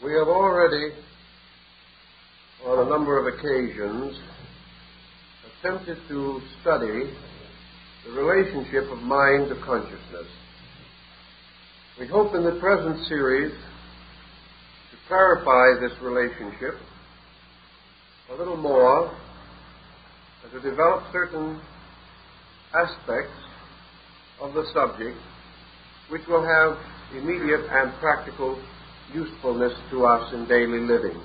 We have already, on a number of occasions, attempted to study the relationship of mind to consciousness. We hope in the present series to clarify this relationship a little more and to develop certain aspects of the subject which will have immediate and practical usefulness to us in daily living.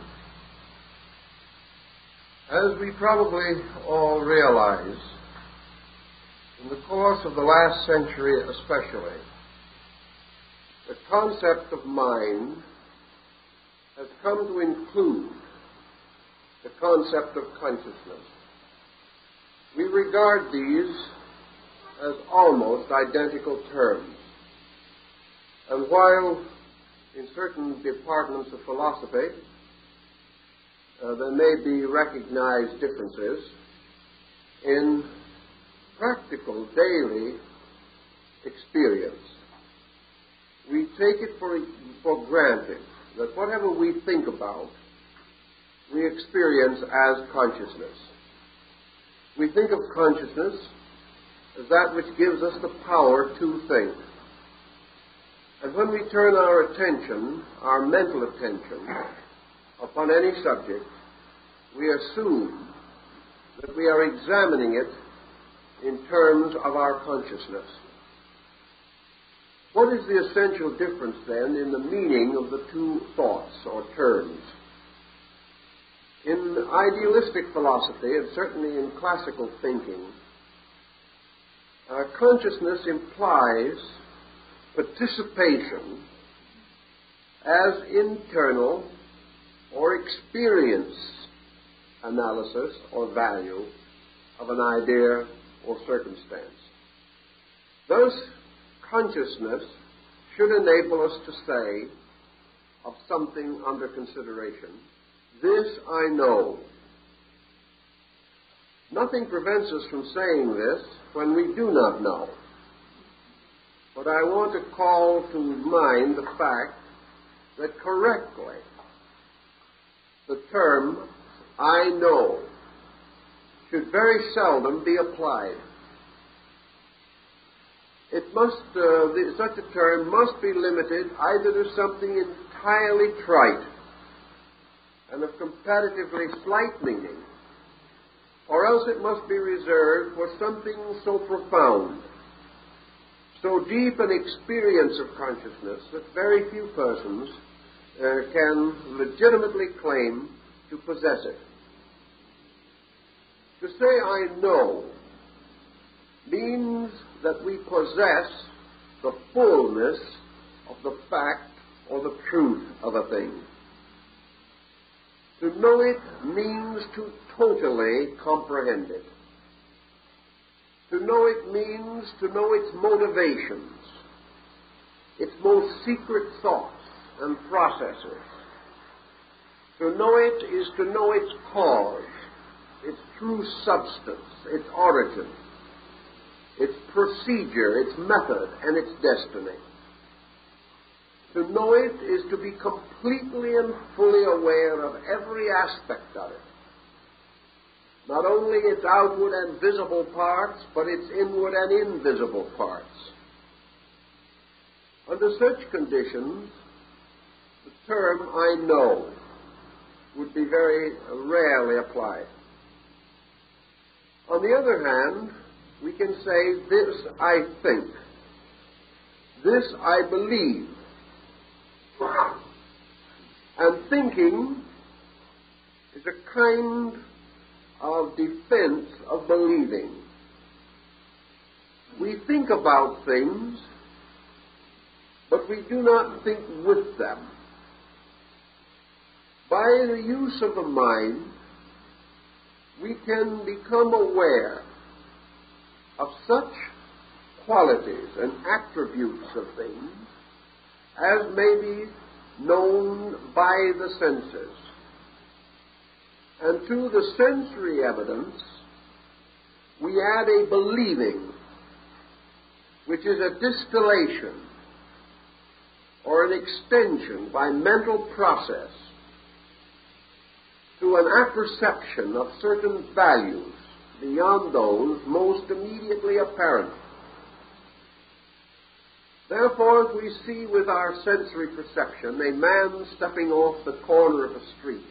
As we probably all realize, in the course of the last century especially, the concept of mind has come to include the concept of consciousness. We regard these as almost identical terms. And while in certain departments of philosophy there may be recognized differences, in practical daily experience, we take it for granted that whatever we think about, we experience as consciousness. We think of consciousness as that which gives us the power to think. And when we turn our attention, our mental attention, upon any subject, we assume that we are examining it in terms of our consciousness. What is the essential difference, then, in the meaning of the two thoughts or terms? In idealistic philosophy, and certainly in classical thinking, consciousness implies participation as internal or experience analysis or value of an idea or circumstance. Thus, consciousness should enable us to say of something under consideration, "This I know." Nothing prevents us from saying this when we do not know. But I want to call to mind the fact that correctly the term "I know" should very seldom be applied. Such a term must be limited either to something entirely trite and of comparatively slight meaning, or else it must be reserved for something so profound, so deep an experience of consciousness that very few persons can legitimately claim to possess it. To say "I know" means that we possess the fullness of the fact or the truth of a thing. To know it means to totally comprehend it. To know it means to know its motivations, its most secret thoughts and processes. To know it is to know its cause, its true substance, its origin, its procedure, its method, and its destiny. To know it is to be completely and fully aware of every aspect of it. Not only its outward and visible parts, but its inward and invisible parts. Under such conditions, the term "I know" would be very rarely applied. On the other hand, we can say, "This I think," "This I believe." And thinking is a kind of defense of believing. We think about things, but we do not think with them. By the use of the mind, we can become aware of such qualities and attributes of things as may be known by the senses. And to the sensory evidence, we add a believing, which is a distillation or an extension by mental process to an apperception of certain values beyond those most immediately apparent. Therefore, if we see with our sensory perception a man stepping off the corner of a street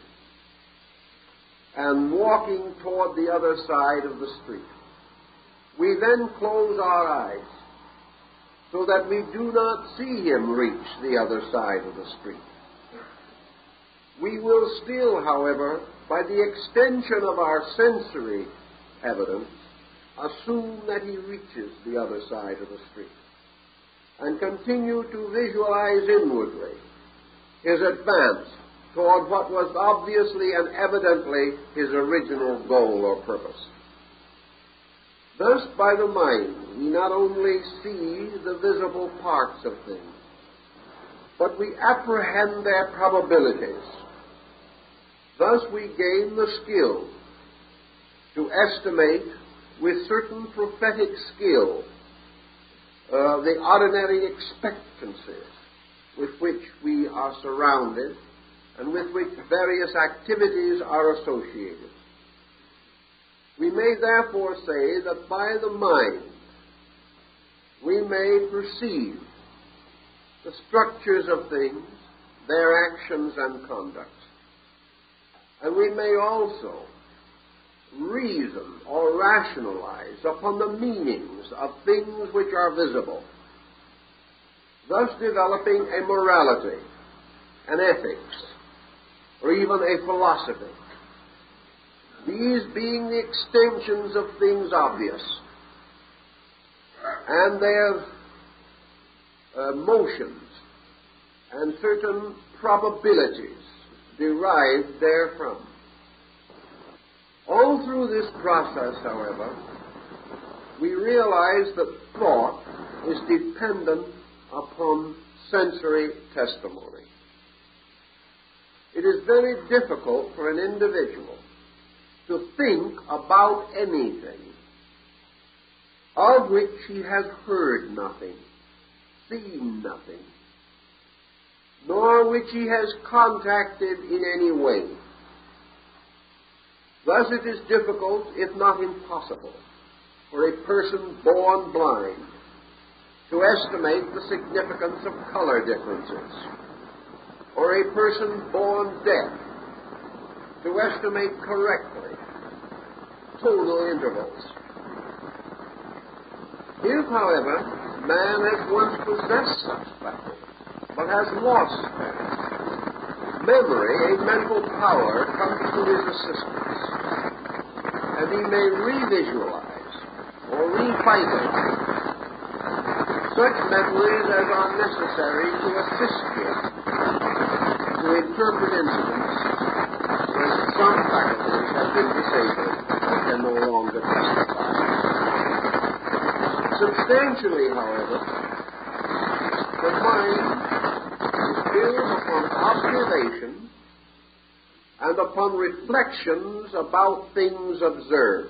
and walking toward the other side of the street, we then close our eyes so that we do not see him reach the other side of the street. We will still, however, by the extension of our sensory evidence, assume that he reaches the other side of the street, and continue to visualize inwardly his advance toward what was obviously and evidently his original goal or purpose. Thus, by the mind, we not only see the visible parts of things, but we apprehend their probabilities. Thus, we gain the skill to estimate with certain prophetic skill the ordinary expectancies with which we are surrounded and with which various activities are associated. We may therefore say that by the mind we may perceive the structures of things, their actions and conducts. And we may also reason or rationalize upon the meanings of things which are visible, thus developing a morality, an ethics, or even a philosophy. These being the extensions of things obvious, and their motions and certain probabilities derived therefrom. All through this process, however, we realize that thought is dependent upon sensory testimony. It is very difficult for an individual to think about anything of which he has heard nothing, seen nothing, nor which he has contacted in any way. Thus it is difficult, if not impossible, for a person born blind to estimate the significance of color differences, or a person born deaf to estimate correctly tonal intervals. If, however, man has once possessed such faculties, but has lost them, memory, a mental power, comes to his assistance, and he may revisualize or revitalate such memories as are necessary to assist him to interpret incidents when some faculties have been disabled and can no longer testify. Substantially, however, the mind is built upon observation and upon reflections about things observed.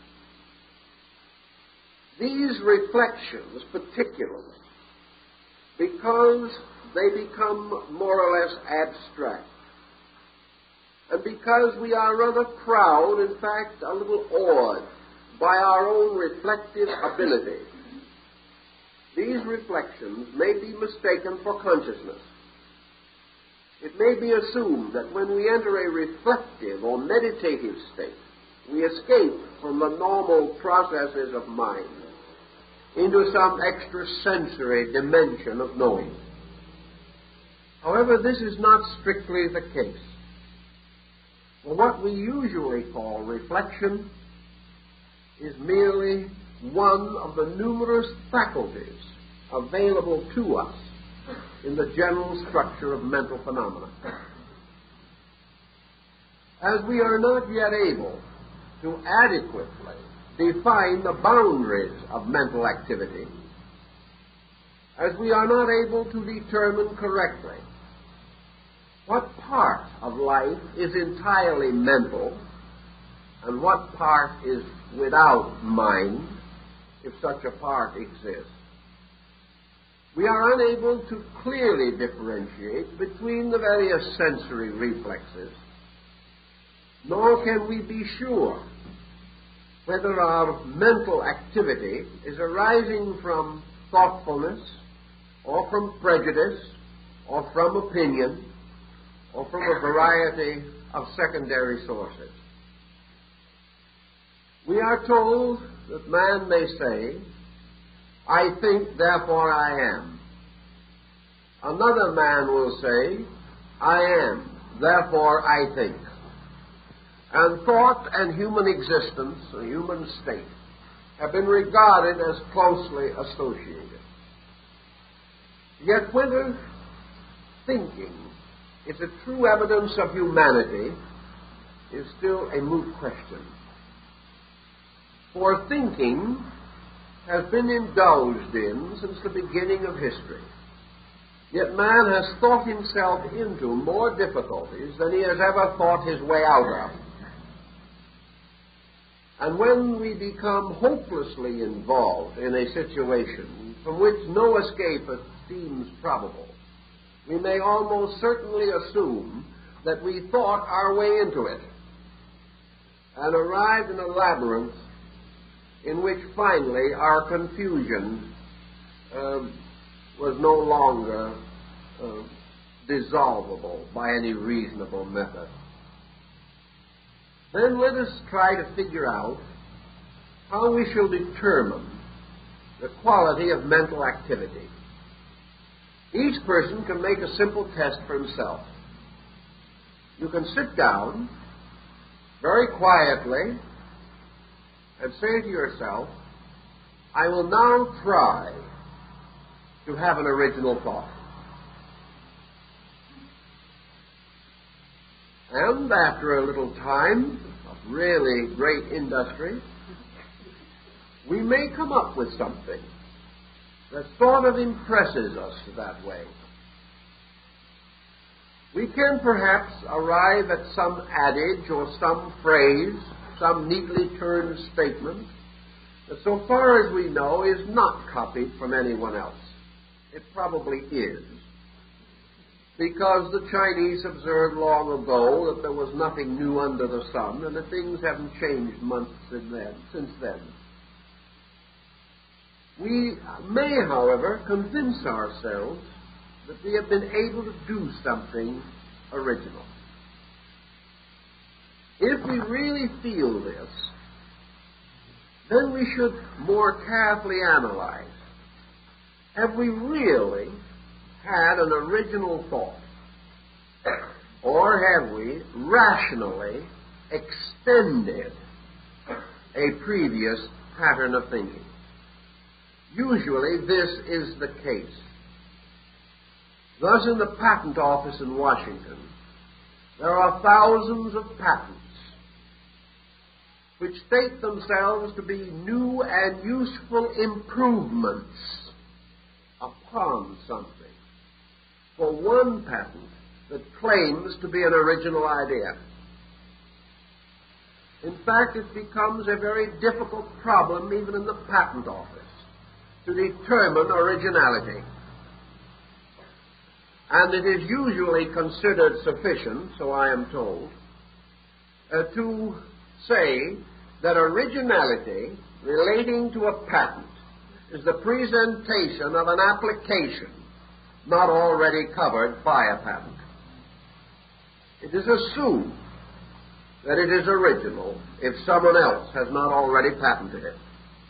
These reflections, particularly, because they become more or less abstract, and because we are rather proud, in fact, a little awed by our own reflective ability, these reflections may be mistaken for consciousness. It may be assumed that when we enter a reflective or meditative state, we escape from the normal processes of mind into some extrasensory dimension of knowing. However, this is not strictly the case. For what we usually call reflection is merely one of the numerous faculties available to us in the general structure of mental phenomena. As we are not yet able to adequately define the boundaries of mental activity, as we are not able to determine correctly what part of life is entirely mental and what part is without mind, if such a part exists, we are unable to clearly differentiate between the various sensory reflexes, nor can we be sure whether our mental activity is arising from thoughtfulness, or from prejudice, or from opinion, or from a variety of secondary sources. We are told that man may say, "I think, therefore I am." Another man will say, "I am, therefore I think." And thought and human existence, the human state, have been regarded as closely associated. Yet whether thinking is a true evidence of humanity is still a moot question. For thinking has been indulged in since the beginning of history. Yet man has thought himself into more difficulties than he has ever thought his way out of. And when we become hopelessly involved in a situation from which no escape seems probable, we may almost certainly assume that we thought our way into it and arrived in a labyrinth in which finally our confusion was no longer dissolvable by any reasonable method. Then let us try to figure out how we shall determine the quality of mental activity. Each person can make a simple test for himself. You can sit down very quietly and say to yourself, "I will now try to have an original thought." And after a little time of really great industry, we may come up with something that sort of impresses us that way. We can perhaps arrive at some adage or some phrase, some neatly turned statement that, so far as we know, is not copied from anyone else. It probably is, because the Chinese observed long ago that there was nothing new under the sun, and that things haven't changed much since then. We may, however, convince ourselves that we have been able to do something original. If we really feel this, then we should more carefully analyze. Have we really had an original thought? Or have we rationally extended a previous pattern of thinking? Usually this is the case. Thus, in the Patent Office in Washington, there are thousands of patents which state themselves to be new and useful improvements upon something, for one patent that claims to be an original idea. In fact, it becomes a very difficult problem even in the Patent Office to determine originality. And it is usually considered sufficient, so I am told, to say that originality relating to a patent is the presentation of an application not already covered by a patent. It is assumed that it is original if someone else has not already patented it.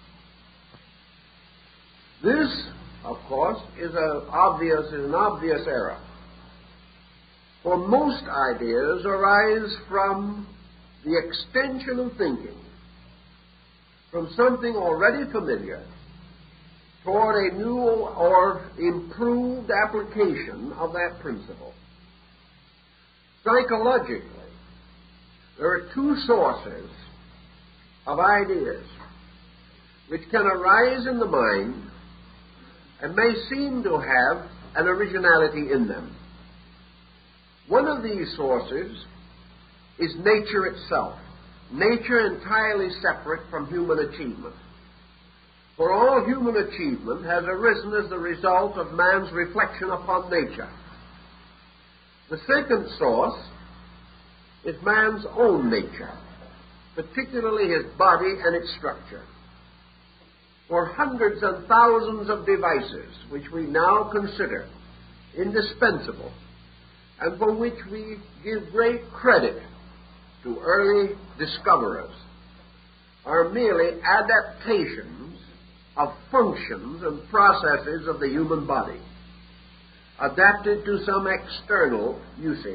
This, of course, is an obvious error. For most ideas arise from the extension of thinking from something already familiar toward a new or improved application of that principle. Psychologically, there are two sources of ideas which can arise in the mind and may seem to have an originality in them. One of these sources is nature itself, nature entirely separate from human achievement. For all all human achievement has arisen as the result of man's reflection upon nature. The second source is man's own nature, particularly his body and its structure. For hundreds and thousands of devices which we now consider indispensable and for which we give great credit to early discoverers are merely adaptations of functions and processes of the human body, adapted to some external usage.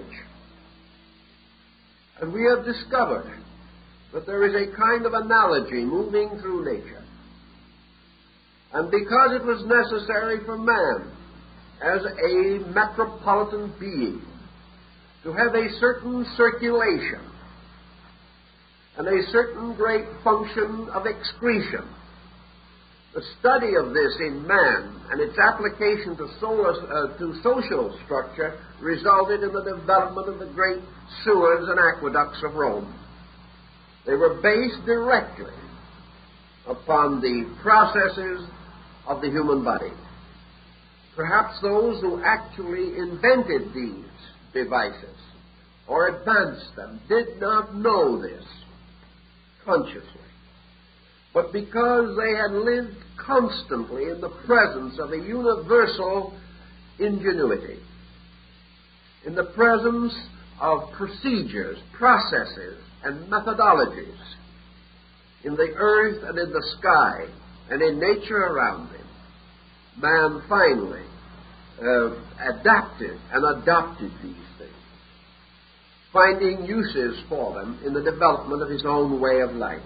And we have discovered that there is a kind of analogy moving through nature. And because it was necessary for man, as a metropolitan being, to have a certain circulation and a certain great function of excretion, the study of this in man and its application to social structure resulted in the development of the great sewers and aqueducts of Rome. They were based directly upon the processes of the human body. Perhaps those who actually invented these devices or advanced them did not know this consciously, but because they had lived constantly in the presence of a universal ingenuity, in the presence of procedures, processes, and methodologies in the earth and in the sky and in nature around him, man finally adapted and adopted these things, finding uses for them in the development of his own way of life.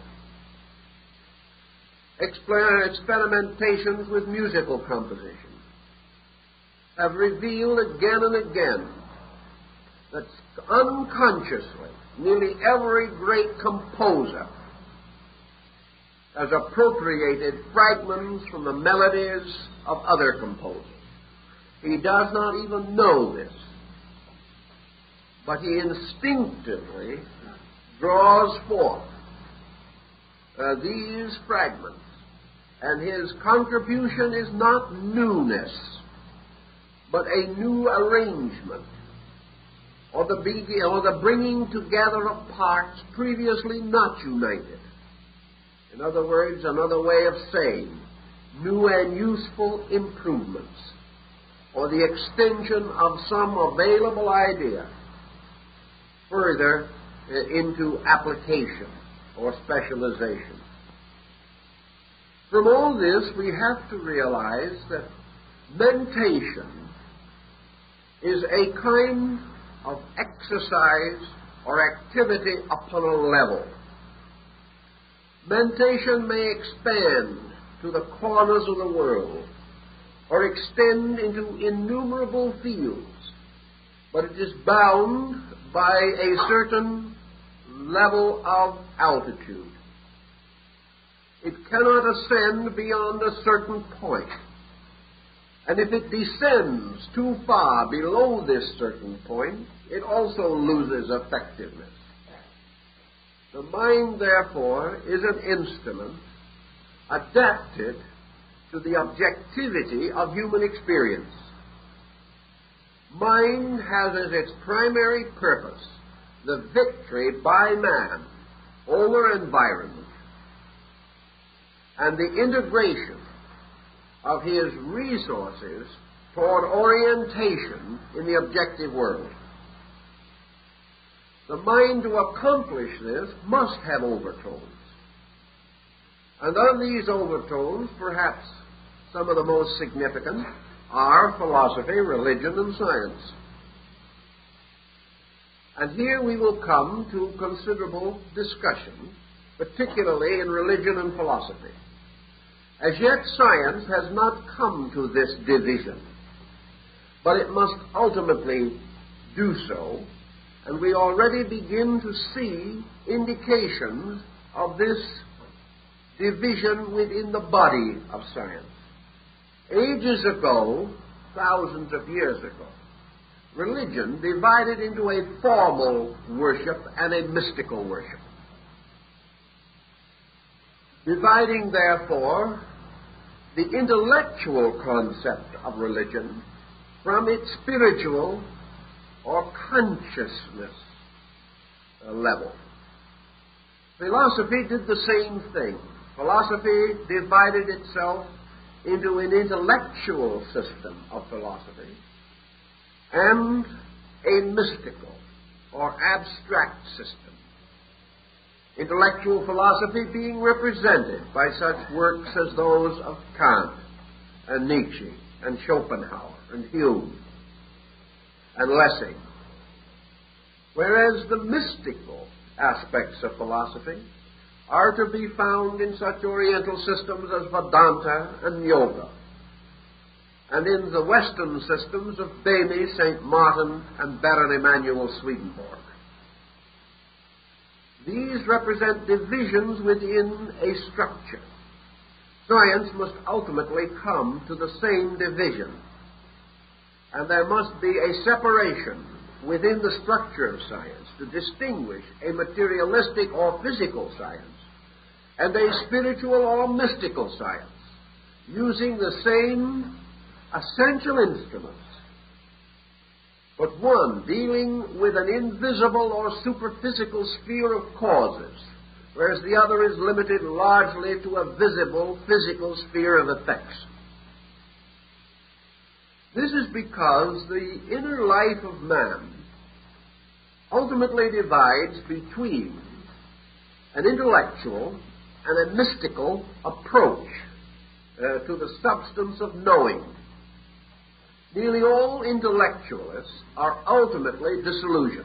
Experimentations with musical composition have revealed again and again that unconsciously nearly every great composer has appropriated fragments from the melodies of other composers. He does not even know this, but he instinctively draws forth these fragments, and his contribution is not newness, but a new arrangement, or the bringing together of parts previously not united. In other words, another way of saying, new and useful improvements, or the extension of some available idea further into application or specialization. From all this, we have to realize that mentation is a kind of exercise or activity upon a level. Mentation may expand to the corners of the world or extend into innumerable fields, but it is bound by a certain level of altitude. It cannot ascend beyond a certain point. And if it descends too far below this certain point, it also loses effectiveness. The mind, therefore, is an instrument adapted to the objectivity of human experience. Mind has as its primary purpose the victory by man over environment and the integration of his resources toward orientation in the objective world. The mind, to accomplish this, must have overtones. And of these overtones, perhaps some of the most significant are philosophy, religion, and science. And here we will come to considerable discussion, particularly in religion and philosophy. As yet, science has not come to this division, but it must ultimately do so, and we already begin to see indications of this division within the body of science. Ages ago, thousands of years ago, religion divided into a formal worship and a mystical worship. Dividing, therefore, the intellectual concept of religion from its spiritual or consciousness level. Philosophy did the same thing. Philosophy divided itself into an intellectual system of philosophy and a mystical or abstract system. Intellectual philosophy being represented by such works as those of Kant and Nietzsche and Schopenhauer and Hume and Lessing, whereas the mystical aspects of philosophy are to be found in such Oriental systems as Vedanta and Yoga, and in the Western systems of Bamy, St. Martin, and Baron Emanuel Swedenborg. These represent divisions within a structure. Science must ultimately come to the same division, and there must be a separation within the structure of science to distinguish a materialistic or physical science and a spiritual or mystical science, using the same essential instruments, but one dealing with an invisible or superphysical sphere of causes, whereas the other is limited largely to a visible physical sphere of effects. This is because the inner life of man ultimately divides between an intellectual and a mystical approach to the substance of knowing. Nearly all intellectualists are ultimately disillusioned.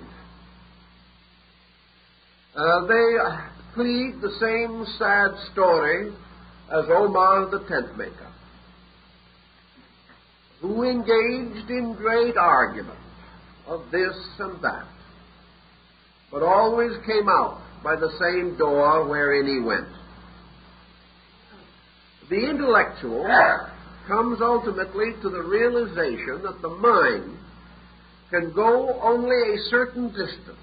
They plead the same sad story as Omar the tent maker, who engaged in great argument of this and that, but always came out by the same door wherein he went. The intellectual comes ultimately to the realization that the mind can go only a certain distance.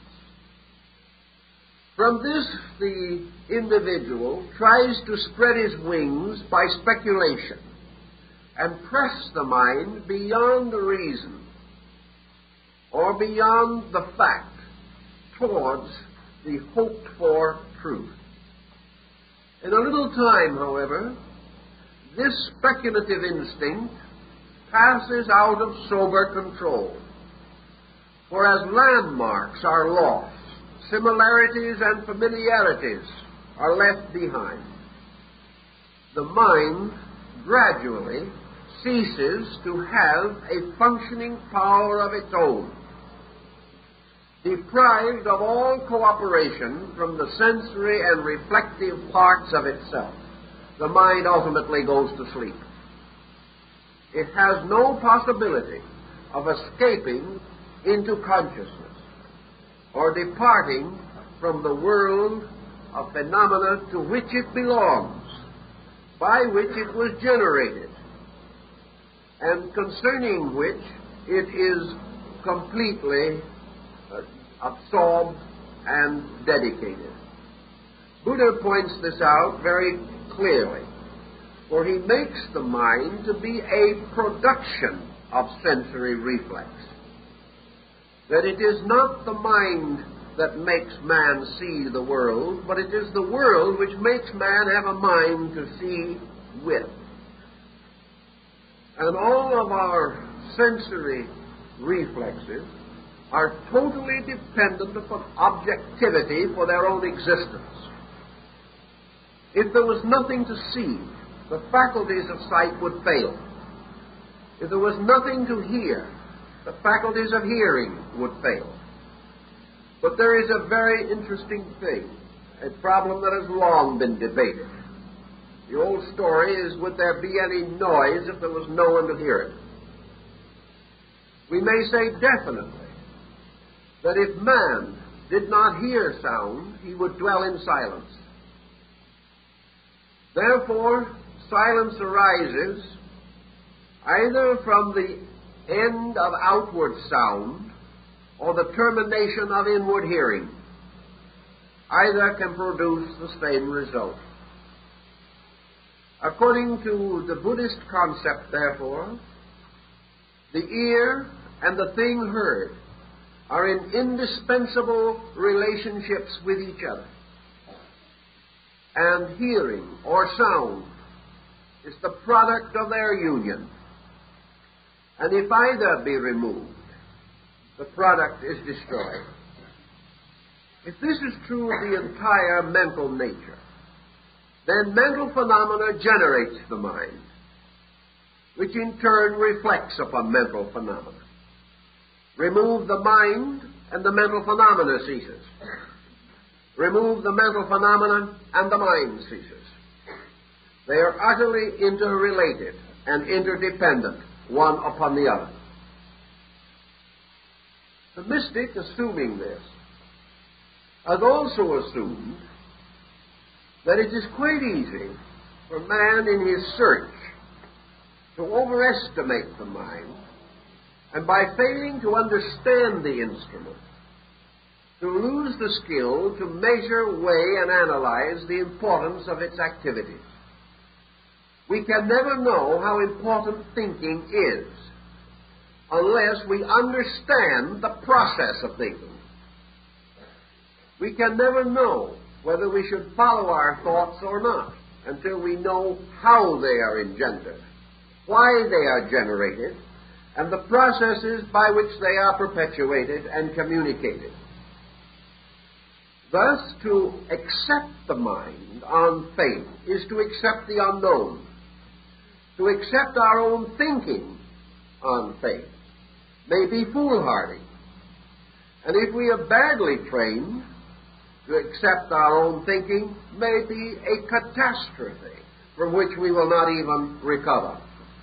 From this, the individual tries to spread his wings by speculation and press the mind beyond the reason or beyond the fact towards the hoped-for truth. In a little time, however, this speculative instinct passes out of sober control, for as landmarks are lost, similarities and familiarities are left behind. The mind gradually ceases to have a functioning power of its own. Deprived of all cooperation from the sensory and reflective parts of itself, the mind ultimately goes to sleep. It has no possibility of escaping into consciousness or departing from the world of phenomena to which it belongs, by which it was generated, and concerning which it is completely absorbed and dedicated. Buddha points this out very clearly, for he makes the mind to be a production of sensory reflex. That it is not the mind that makes man see the world, but it is the world which makes man have a mind to see with. And all of our sensory reflexes are totally dependent upon objectivity for their own existence. If there was nothing to see, the faculties of sight would fail. If there was nothing to hear, the faculties of hearing would fail. But there is a very interesting thing, a problem that has long been debated. The old story is, would there be any noise if there was no one to hear it? We may say definitely that if man did not hear sound, he would dwell in silence. Therefore, silence arises either from the end of outward sound or the termination of inward hearing. Either can produce the same result. According to the Buddhist concept, therefore, the ear and the thing heard are in indispensable relationships with each other. And hearing, or sound, is the product of their union. And if either be removed, the product is destroyed. If this is true of the entire mental nature, then mental phenomena generates the mind, which in turn reflects upon mental phenomena. Remove the mind, and the mental phenomena ceases. Remove the mental phenomena, and the mind ceases. They are utterly interrelated and interdependent, one upon the other. The mystic, assuming this, has also assumed that it is quite easy for man in his search to overestimate the mind, and by failing to understand the instrument, to lose the skill to measure, weigh, and analyze the importance of its activities. We can never know how important thinking is unless we understand the process of thinking. We can never know whether we should follow our thoughts or not until we know how they are engendered, why they are generated, and the processes by which they are perpetuated and communicated. Thus, to accept the mind on faith is to accept the unknown. To accept our own thinking on faith may be foolhardy. And if we are badly trained, to accept our own thinking may be a catastrophe from which we will not even recover.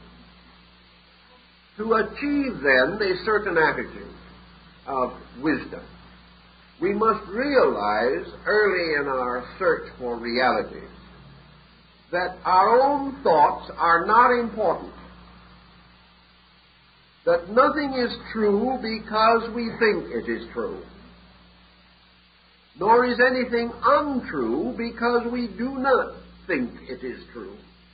To achieve, then, a certain attitude of wisdom, we must realize early in our search for reality that our own thoughts are not important, that nothing is true because we think it is true, nor is anything untrue because we do not think it is true.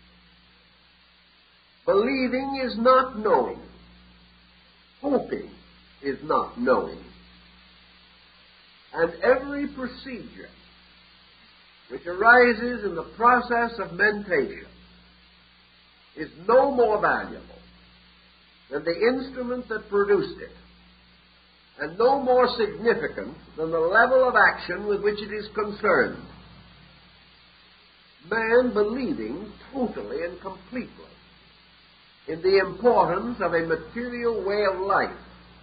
Believing is not knowing. Hoping is not knowing. And every procedure which arises in the process of mentation is no more valuable than the instrument that produced it, and no more significant than the level of action with which it is concerned. Man believing totally and completely in the importance of a material way of life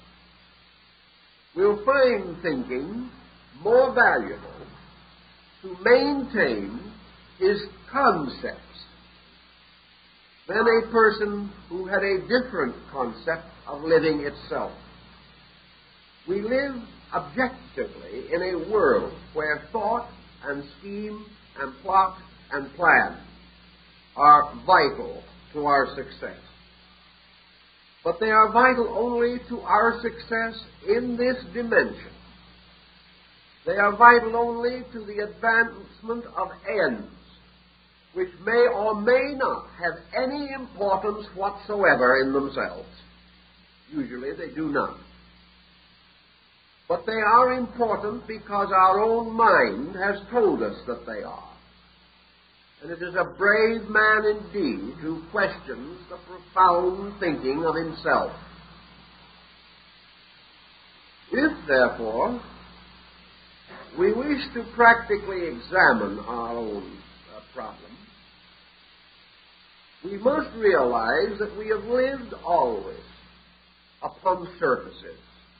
will find thinking more valuable to maintain his concepts than a person who had a different concept of living itself. We live objectively in a world where thought and scheme and plot and plan are vital to our success. But they are vital only to our success in this dimension. They are vital only to the advancement of ends, which may or may not have any importance whatsoever in themselves. Usually they do not. But they are important because our own mind has told us that they are. And it is a brave man indeed who questions the profound thinking of himself. If, therefore, we wish to practically examine our own problem, we must realize that we have lived always upon surfaces.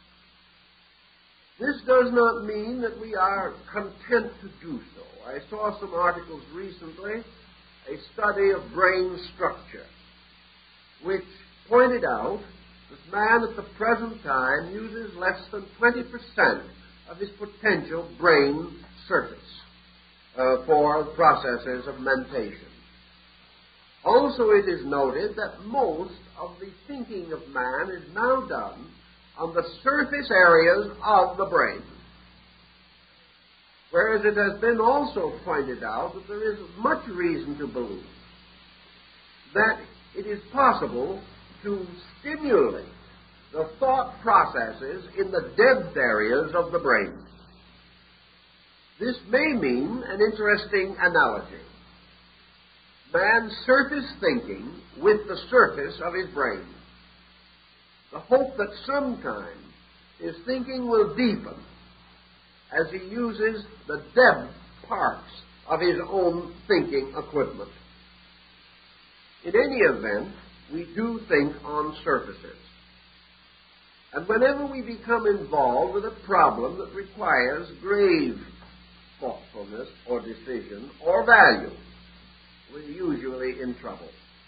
This does not mean that we are content to do so. I saw some articles recently, a study of brain structure, which pointed out that man at the present time uses less than 20% of his potential brain surface for processes of mentation. Also, it is noted that most of the thinking of man is now done on the surface areas of the brain. Whereas it has been also pointed out that there is much reason to believe that it is possible to stimulate the thought processes in the depth areas of the brain. This may mean an interesting analogy. Man's surface thinking with the surface of his brain. The hope that sometime his thinking will deepen as he uses the depth parts of his own thinking equipment. In any event, we do think on surfaces. And whenever we become involved with a problem that requires grave thoughtfulness or decision or value, we're usually in trouble.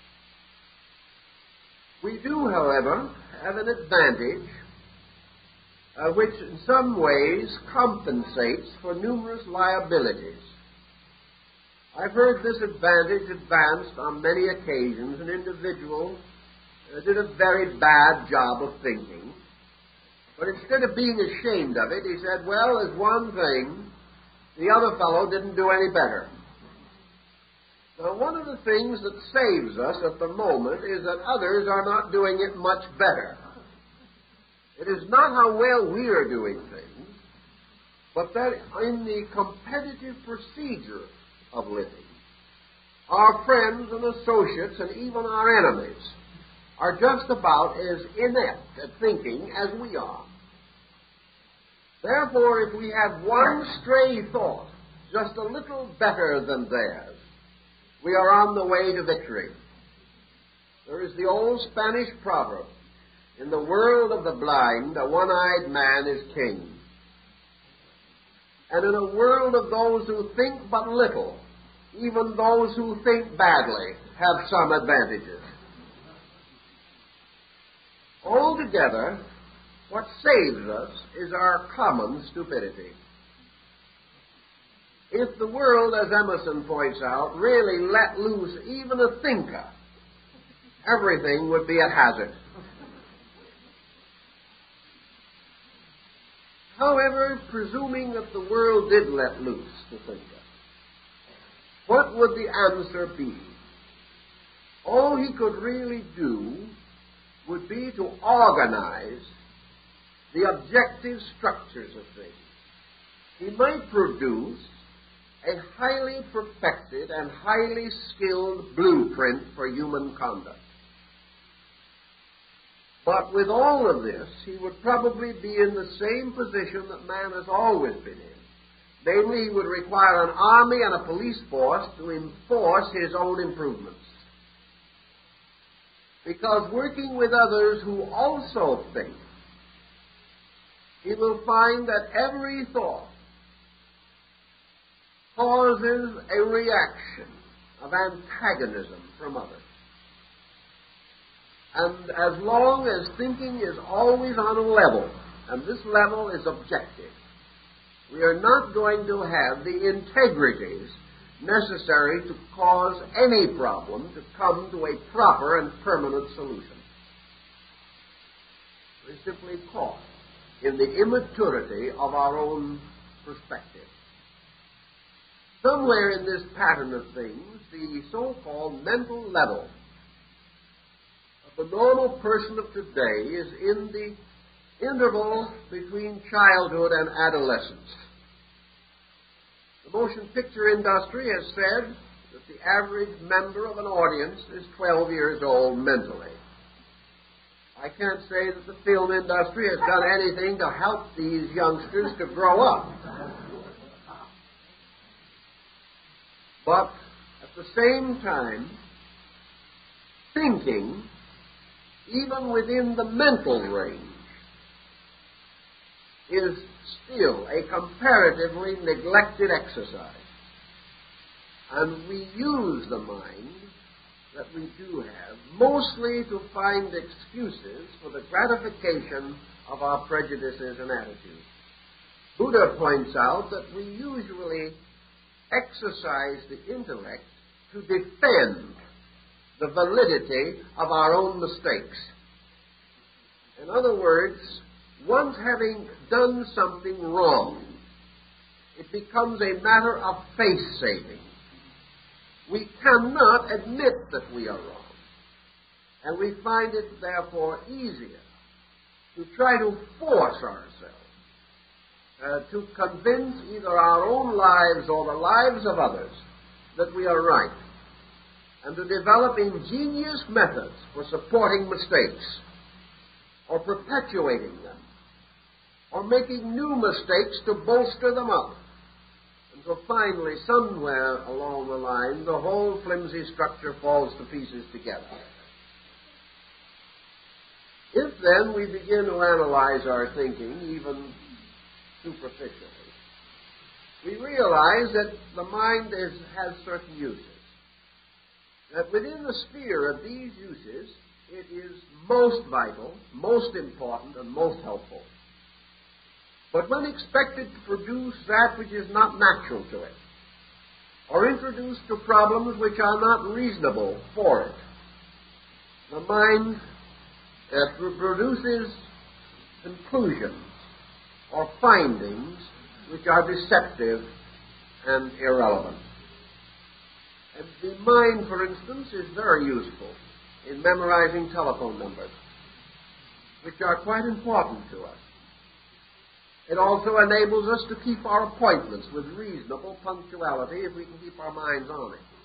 We do, however, have an advantage which in some ways compensates for numerous liabilities. I've heard this advantage advanced on many occasions. An individual did a very bad job of thinking, but instead of being ashamed of it, he said, well, there's one thing, the other fellow didn't do any better. Now, one of the things that saves us at the moment is that others are not doing it much better. It is not how well we are doing things, but that in the competitive procedure of living, our friends and associates and even our enemies are just about as inept at thinking as we are. Therefore, if we have one stray thought just a little better than theirs, we are on the way to victory. There is the old Spanish proverb, in the world of the blind, a one-eyed man is king. And in a world of those who think but little, even those who think badly have some advantages. Altogether, what saves us is our common stupidity. If the world, as Emerson points out, really let loose even a thinker, everything would be at hazard. However, presuming that the world did let loose the thinker, what would the answer be? All he could really do would be to organize the objective structures of things. He might produce a highly perfected and highly skilled blueprint for human conduct. But with all of this, he would probably be in the same position that man has always been in. Namely, he would require an army and a police force to enforce his own improvements. Because working with others who also think, he will find that every thought causes a reaction of antagonism from others. And as long as thinking is always on a level, and this level is objective, we are not going to have the integrities necessary to cause any problem to come to a proper and permanent solution. We're simply caught in the immaturity of our own perspective. Somewhere in this pattern of things, the so-called mental level of the normal person of today is in the interval between childhood and adolescence. The motion picture industry has said that the average member of an audience is 12 years old mentally. I can't say that the film industry has done anything to help these youngsters to grow up. But at the same time, thinking, even within the mental range, is still a comparatively neglected exercise. And we use the mind that we do have mostly to find excuses for the gratification of our prejudices and attitudes. Buddha points out that we usually exercise the intellect to defend the validity of our own mistakes. In other words, once having done something wrong, it becomes a matter of face-saving. We cannot admit that we are wrong. And we find it, therefore, easier to try to force ourselves to convince either our own lives or the lives of others that we are right, and to develop ingenious methods for supporting mistakes, or perpetuating them, or making new mistakes to bolster them up. And so finally, somewhere along the line, the whole flimsy structure falls to pieces together. If then we begin to analyze our thinking, even superficially, we realize that the mind has certain uses. That within the sphere of these uses, it is most vital, most important, and most helpful. But when expected to produce that which is not natural to it, or introduced to problems which are not reasonable for it, the mind produces conclusions or findings which are deceptive and irrelevant. And the mind, for instance, is very useful in memorizing telephone numbers, which are quite important to us. It also enables us to keep our appointments with reasonable punctuality if we can keep our minds on it.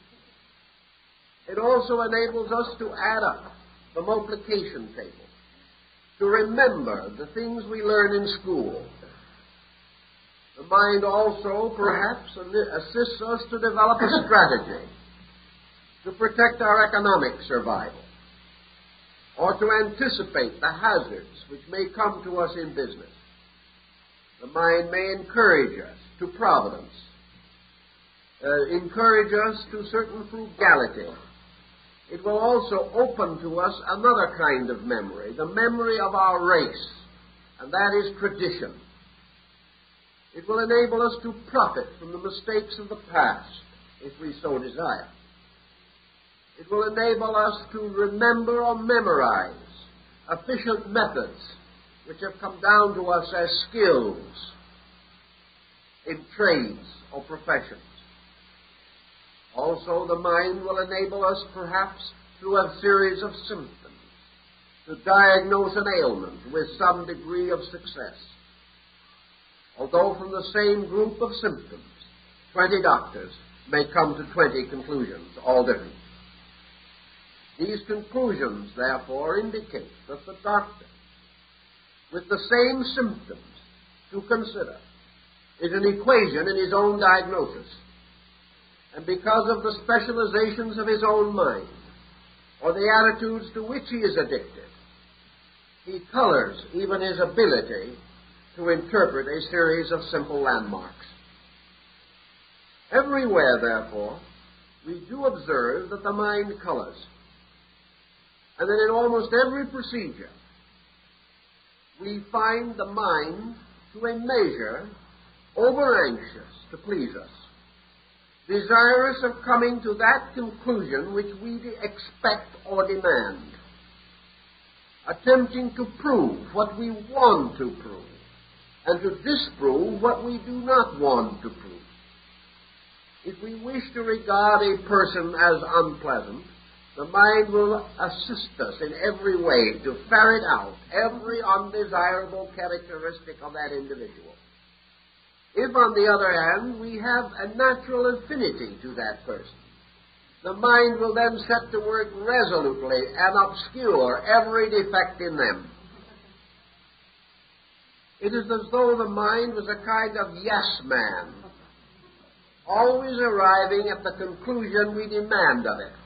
It also enables us to add up the multiplication table, to remember the things we learn in school. The mind also, perhaps, assists us to develop a strategy to protect our economic survival, or to anticipate the hazards which may come to us in business. The mind may encourage us to providence, encourage us to certain frugality. It will also open to us another kind of memory, the memory of our race, and that is tradition. It will enable us to profit from the mistakes of the past, if we so desire. It will enable us to remember or memorize efficient methods which have come down to us as skills in trades or professions. Also, the mind will enable us, perhaps, through a series of symptoms, to diagnose an ailment with some degree of success. Although from the same group of symptoms, 20 doctors may come to 20 conclusions, all different. These conclusions, therefore, indicate that the doctor, with the same symptoms to consider, is an equation in his own diagnosis. And because of the specializations of his own mind, or the attitudes to which he is addicted, he colors even his ability to interpret a series of simple landmarks. Everywhere, therefore, we do observe that the mind colors, and that in almost every procedure, we find the mind, to a measure, over-anxious to please us, desirous of coming to that conclusion which we expect or demand, attempting to prove what we want to prove, and to disprove what we do not want to prove. If we wish to regard a person as unpleasant, the mind will assist us in every way to ferret out every undesirable characteristic of that individual. If, on the other hand, we have a natural affinity to that person, the mind will then set to work resolutely and obscure every defect in them. It is as though the mind was a kind of yes man, always arriving at the conclusion we demand of it.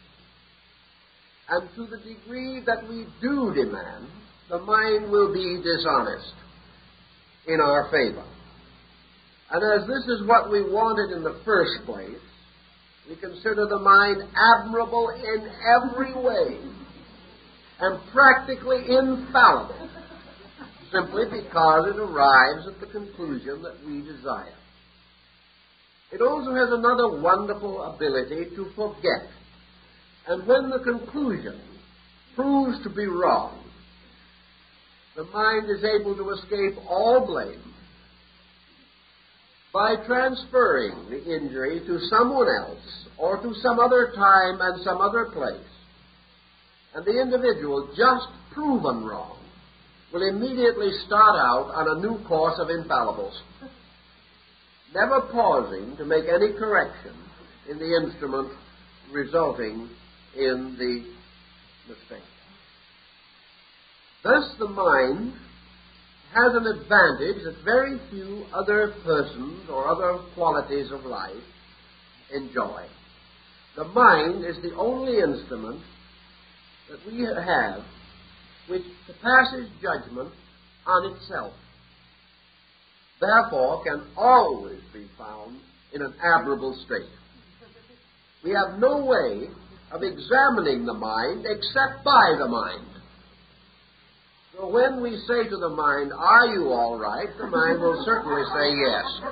And to the degree that we do demand, the mind will be dishonest in our favor. And as this is what we wanted in the first place, we consider the mind admirable in every way and practically infallible, simply because it arrives at the conclusion that we desire. It also has another wonderful ability to forget. And when the conclusion proves to be wrong, the mind is able to escape all blame by transferring the injury to someone else or to some other time and some other place, and the individual just proven wrong will immediately start out on a new course of infallibles, never pausing to make any correction in the instrument resulting in the mistake. Thus, the mind has an advantage that very few other persons or other qualities of life enjoy. The mind is the only instrument that we have which passes judgment on itself, therefore can always be found in an admirable state. We have no way of examining the mind except by the mind. So when we say to the mind, "Are you all right?" the mind will certainly say yes.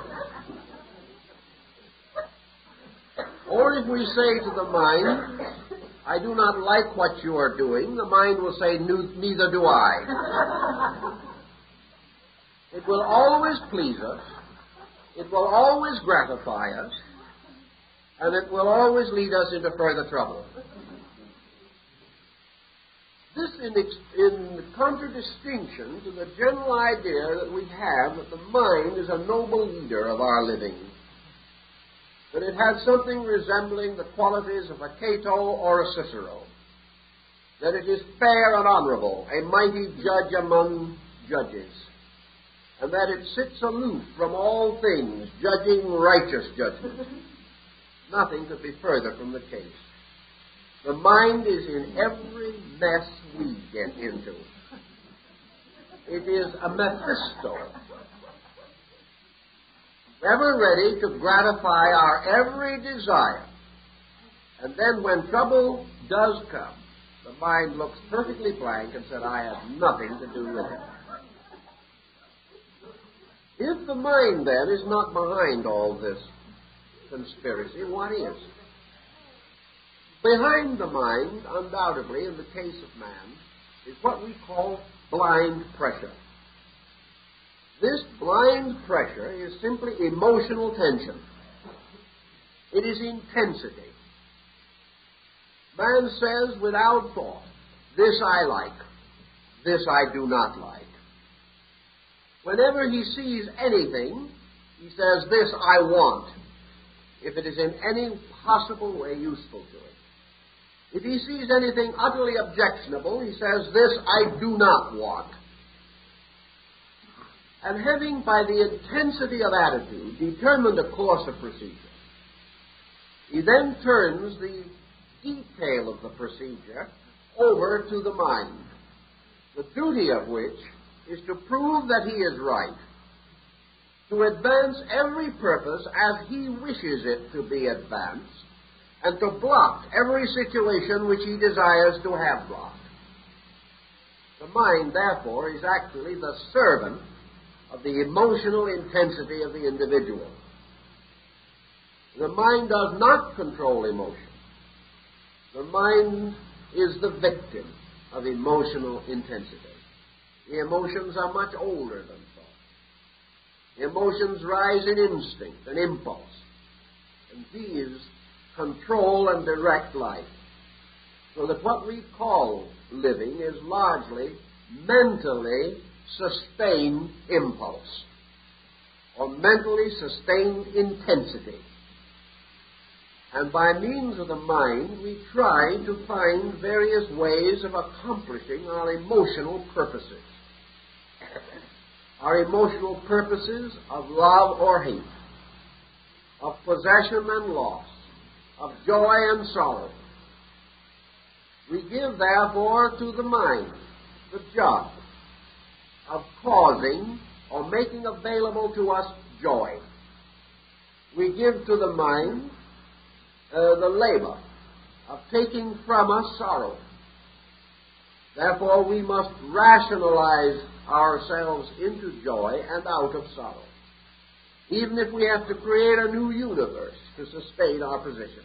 Or if we say to the mind, "I do not like what you are doing," the mind will say, "Neither do I." It will always please us, it will always gratify us, and it will always lead us into further trouble. This in contradistinction to the general idea that we have that the mind is a noble leader of our living, that it has something resembling the qualities of a Cato or a Cicero, that it is fair and honorable, a mighty judge among judges, and that it sits aloof from all things, judging righteous judgment. Nothing could be further from the case. The mind is in every mess we get into. It is a Mephisto, ever ready to gratify our every desire. And then when trouble does come, the mind looks perfectly blank and says, "I have nothing to do with it." If the mind, then, is not behind all this conspiracy, what is? Behind the mind, undoubtedly, in the case of man, is what we call blind pressure. This blind pressure is simply emotional tension. It is intensity. Man says without thought, "This I like, this I do not like." Whenever he sees anything, he says, "This I want," if it is in any possible way useful to him. If he sees anything utterly objectionable, he says, "This I do not want." And having, by the intensity of attitude, determined a course of procedure, he then turns the detail of the procedure over to the mind, the duty of which is to prove that he is right, to advance every purpose as he wishes it to be advanced, and to block every situation which he desires to have blocked. The mind, therefore, is actually the servant of the emotional intensity of the individual. The mind does not control emotion. The mind is the victim of emotional intensity. The emotions are much older than thought. The emotions rise in instinct and impulse, and these control and direct life, so that what we call living is largely mentally sustained impulse or mentally sustained intensity. And by means of the mind, we try to find various ways of accomplishing our emotional purposes. Our emotional purposes of love or hate, of possession and loss, of joy and sorrow. We give, therefore, to the mind the job of causing or making available to us joy. We give to the mind the labor of taking from us sorrow. Therefore, we must rationalize ourselves into joy and out of sorrow, even if we have to create a new universe to sustain our position.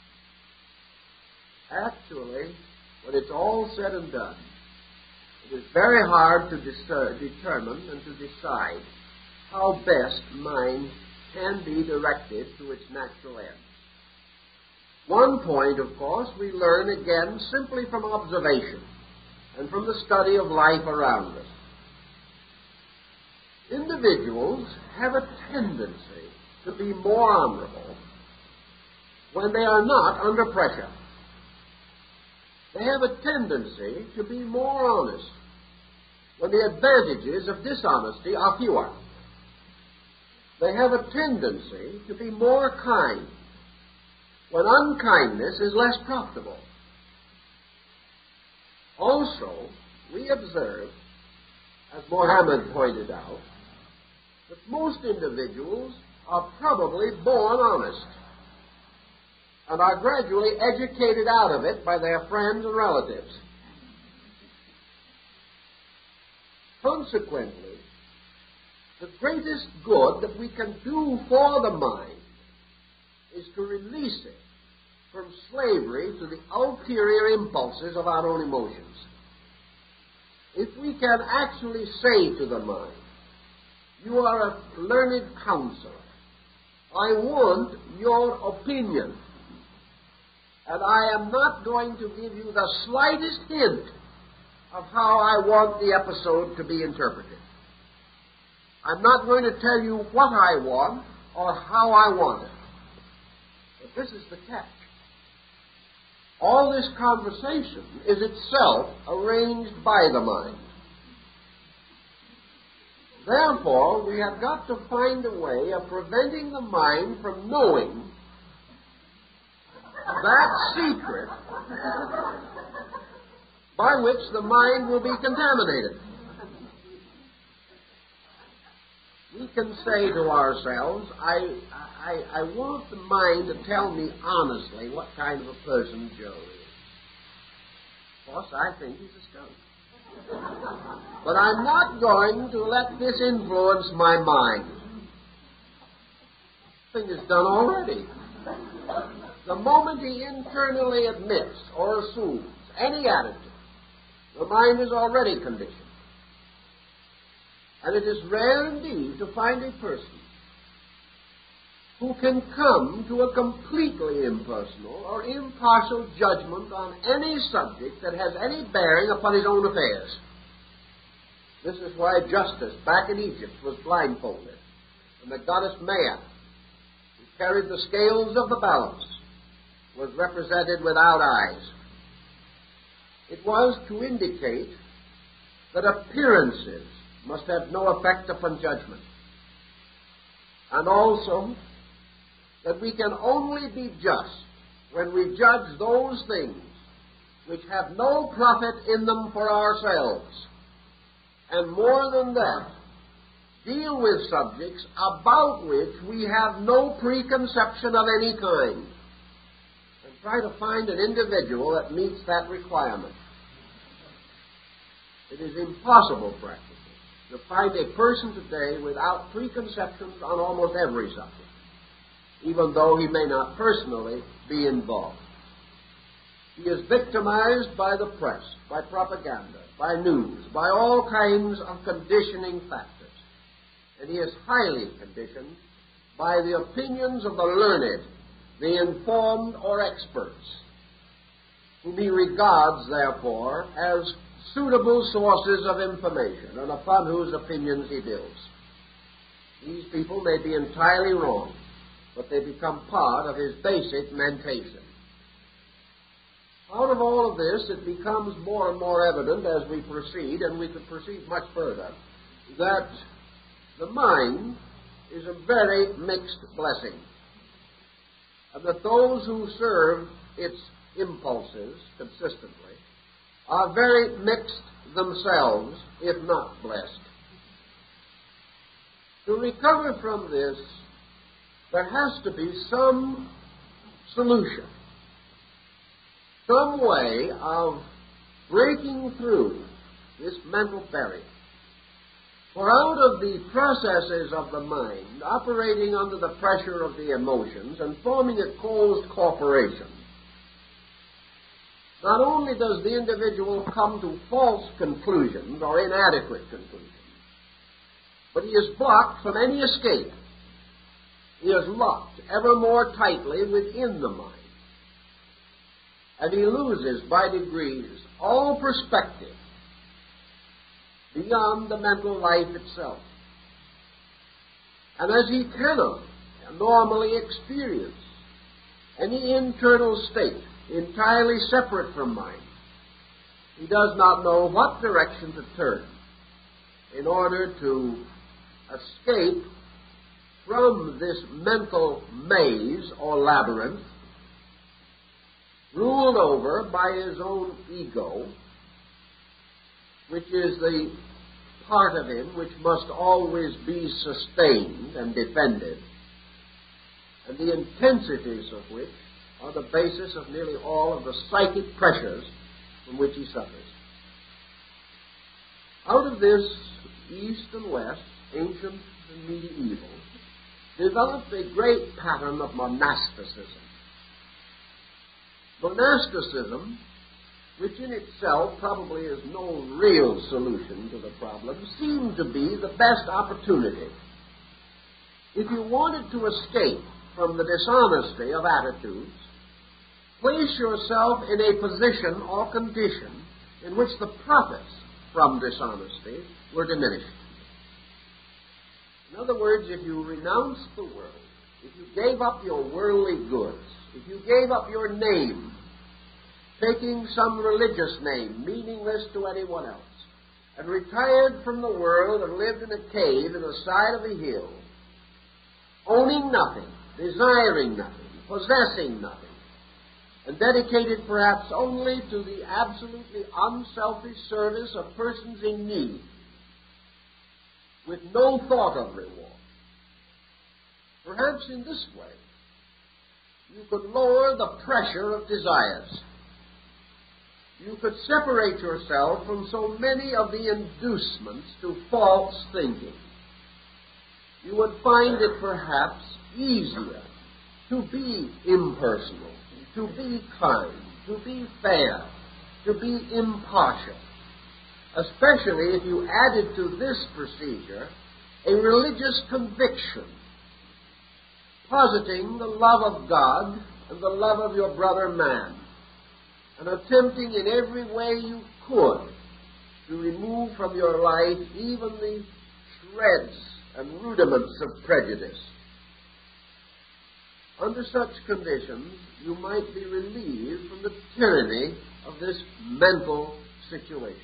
Actually, when it's all said and done, it is very hard to determine and to decide how best mind can be directed to its natural end. One point, of course, we learn again simply from observation and from the study of life around us. Individuals have a tendency to be more honorable when they are not under pressure. They have a tendency to be more honest when the advantages of dishonesty are fewer. They have a tendency to be more kind when unkindness is less profitable. Also, we observe, as Mohammed pointed out, that most individuals are probably born honest and are gradually educated out of it by their friends and relatives. Consequently, the greatest good that we can do for the mind is to release it from slavery to the ulterior impulses of our own emotions. If we can actually say to the mind, you are a learned counselor, I want your opinion, and I am not going to give you the slightest hint of how I want the episode to be interpreted. I'm not going to tell you what I want or how I want it. But this is the catch. All this conversation is itself arranged by the mind. Therefore, we have got to find a way of preventing the mind from knowing that secret by which the mind will be contaminated. We can say to ourselves, I want the mind to tell me honestly what kind of a person Joe is. Of course, I think he's a skunk. But I'm not going to let this influence my mind. The thing is done already. The moment he internally admits or assumes any attitude, the mind is already conditioned. And it is rare indeed to find a person who can come to a completely impersonal or impartial judgment on any subject that has any bearing upon his own affairs. This is why Justice back in Egypt was blindfolded, and the goddess Maya, who carried the scales of the balance, was represented without eyes. It was to indicate that appearances must have no effect upon judgment, and also that we can only be just when we judge those things which have no profit in them for ourselves, and more than that, deal with subjects about which we have no preconception of any kind, and try to find an individual that meets that requirement. It is impossible, practically, to find a person today without preconceptions on almost every subject, even though he may not personally be involved. He is victimized by the press, by propaganda, by news, by all kinds of conditioning factors. And he is highly conditioned by the opinions of the learned, the informed, or experts, whom he regards, therefore, as suitable sources of information and upon whose opinions he builds. These people may be entirely wrong, but they become part of his basic mentation. Out of all of this, it becomes more and more evident as we proceed, and we could proceed much further, that the mind is a very mixed blessing, and that those who serve its impulses consistently are very mixed themselves, if not blessed. To recover from this, there has to be some solution, some way of breaking through this mental barrier. For out of the processes of the mind, operating under the pressure of the emotions and forming a closed corporation, not only does the individual come to false conclusions or inadequate conclusions, but he is blocked from any escape. He is locked ever more tightly within the mind, and he loses by degrees all perspective beyond the mental life itself. And as he cannot normally experience any internal state entirely separate from mind, he does not know what direction to turn in order to escape from this mental maze or labyrinth ruled over by his own ego, which is the part of him which must always be sustained and defended, and the intensities of which are the basis of nearly all of the psychic pressures from which he suffers. Out of this, East and West, ancient and medieval, developed a great pattern of monasticism. Monasticism, which in itself probably is no real solution to the problem, seemed to be the best opportunity. If you wanted to escape from the dishonesty of attitudes, place yourself in a position or condition in which the profits from dishonesty were diminished. In other words, if you renounced the world, if you gave up your worldly goods, if you gave up your name, taking some religious name, meaningless to anyone else, and retired from the world and lived in a cave in the side of a hill, owning nothing, desiring nothing, possessing nothing, and dedicated perhaps only to the absolutely unselfish service of persons in need, with no thought of reward. Perhaps in this way, you could lower the pressure of desires. You could separate yourself from so many of the inducements to false thinking. You would find it perhaps easier to be impersonal, to be kind, to be fair, to be impartial, especially if you added to this procedure a religious conviction, positing the love of God and the love of your brother man, and attempting in every way you could to remove from your life even the shreds and rudiments of prejudice. Under such conditions, you might be relieved from the tyranny of this mental situation.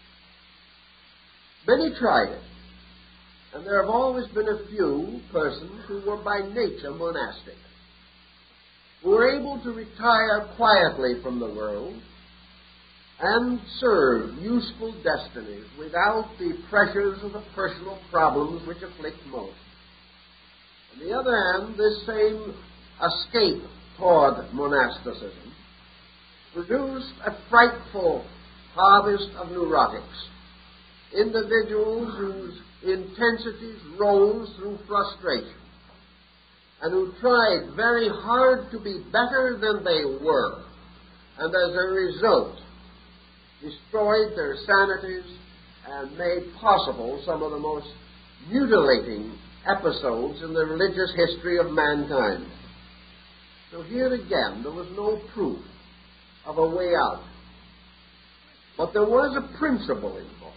Many tried it, and there have always been a few persons who were by nature monastic, who were able to retire quietly from the world and serve useful destinies without the pressures of the personal problems which afflict most. On the other hand, this same escape toward monasticism produced a frightful harvest of neurotics, individuals whose intensities rose through frustration, and who tried very hard to be better than they were, and as a result destroyed their sanities and made possible some of the most mutilating episodes in the religious history of mankind. So here again, there was no proof of a way out. But there was a principle involved,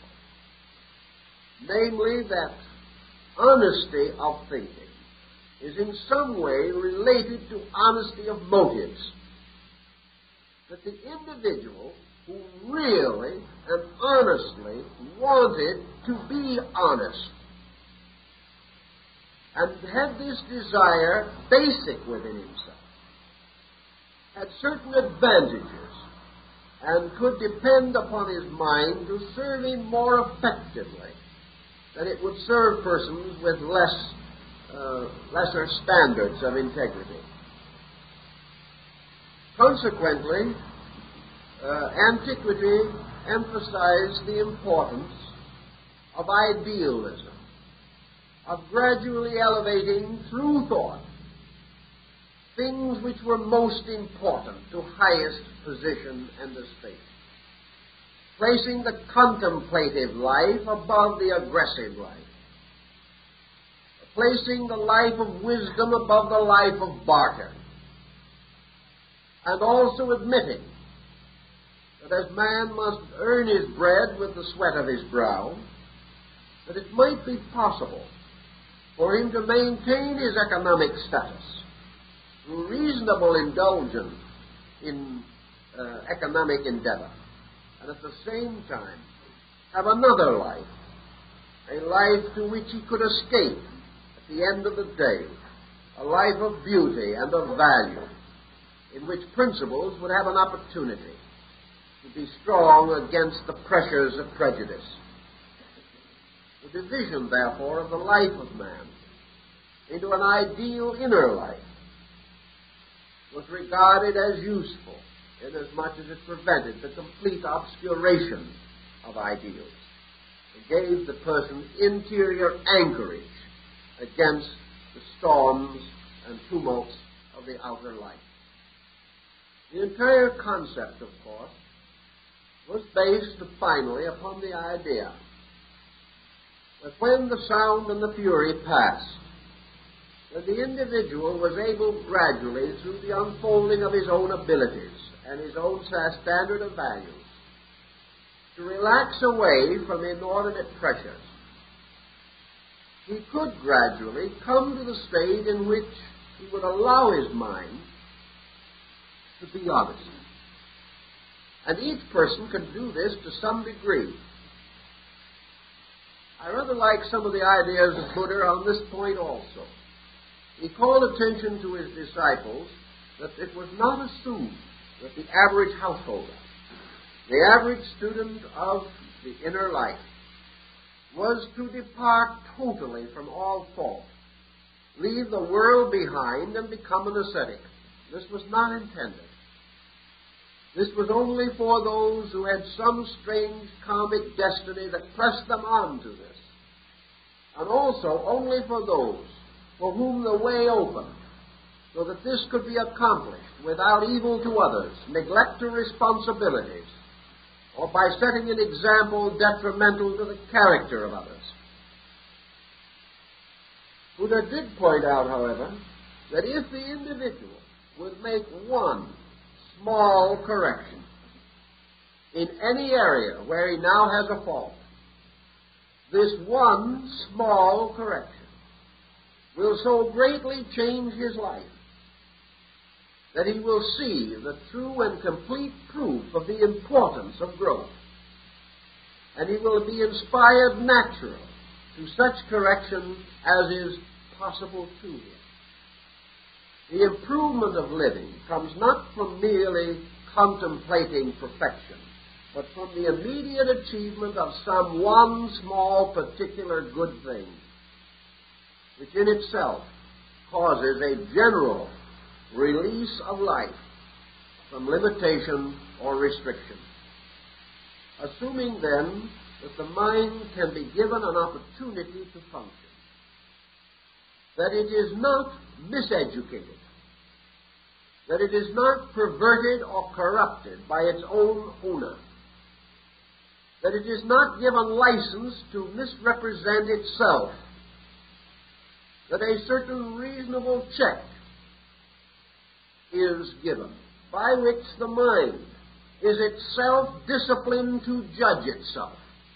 namely that honesty of thinking is in some way related to honesty of motives. That the individual who really and honestly wanted to be honest and had this desire basic within himself, had certain advantages and could depend upon his mind to serve him more effectively than it would serve persons with lesser standards of integrity. Consequently, antiquity emphasized the importance of idealism, of gradually elevating through thought things which were most important to highest position and estate, placing the contemplative life above the aggressive life, placing the life of wisdom above the life of barter, and also admitting that as man must earn his bread with the sweat of his brow, that it might be possible for him to maintain his economic status through reasonable indulgence in economic endeavor, and at the same time have another life, a life to which he could escape at the end of the day, a life of beauty and of value, in which principles would have an opportunity to be strong against the pressures of prejudice. The division, therefore, of the life of man into an ideal inner life was regarded as useful, inasmuch as it prevented the complete obscuration of ideals. It gave the person interior anchorage against the storms and tumults of the outer life. The entire concept, of course, was based finally upon the idea that when the sound and the fury passed, that the individual was able gradually, through the unfolding of his own abilities and his own standard of values, to relax away from inordinate pressures. He could gradually come to the state in which he would allow his mind to be honest. And each person can do this to some degree. I rather like some of the ideas of Buddha on this point also. He called attention to his disciples that it was not assumed that the average householder, the average student of the inner life, was to depart totally from all thought, leave the world behind, and become an ascetic. This was not intended. This was only for those who had some strange karmic destiny that pressed them on to this, and also only for those for whom the way opened, so that this could be accomplished without evil to others, neglect to responsibilities, or by setting an example detrimental to the character of others. Buddha did point out, however, that if the individual would make one small correction in any area where he now has a fault, this one small correction will so greatly change his life that he will see the true and complete proof of the importance of growth, and he will be inspired naturally to such correction as is possible to him. The improvement of living comes not from merely contemplating perfection, but from the immediate achievement of some one small particular good thing, which in itself causes a general release of life from limitation or restriction. Assuming then that the mind can be given an opportunity to function, that it is not miseducated, that it is not perverted or corrupted by its own owner, that it is not given license to misrepresent itself, that a certain reasonable check is given by which the mind is itself disciplined to judge itself.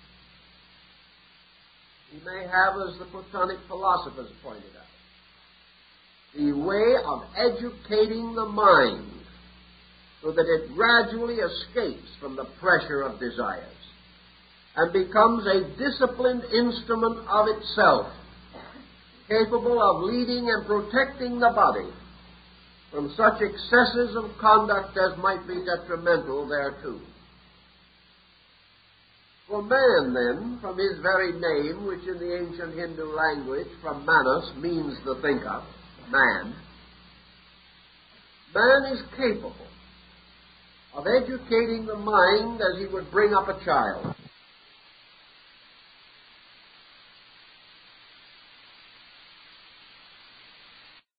We may have, as the Platonic philosophers pointed out, the way of educating the mind so that it gradually escapes from the pressure of desires and becomes a disciplined instrument of itself, capable of leading and protecting the body from such excesses of conduct as might be detrimental thereto. For man, then, from his very name, which in the ancient Hindu language, from manas, means the thinker, man is capable of educating the mind as he would bring up a child.